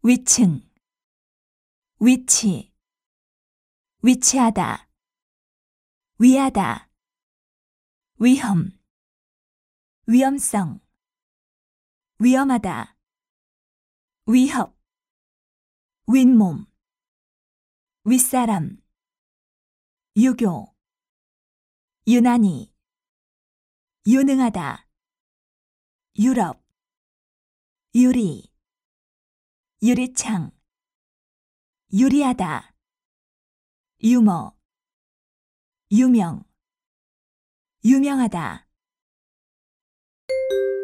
위층, 위치, 위치하다, 위하다, 위험, 위험성, 위험하다, 위협, 윗몸, 윗사람, 유교, 유난히, 유능하다, 유럽, 유리, 유리창, 유리하다, 유머, 유명, 유명하다.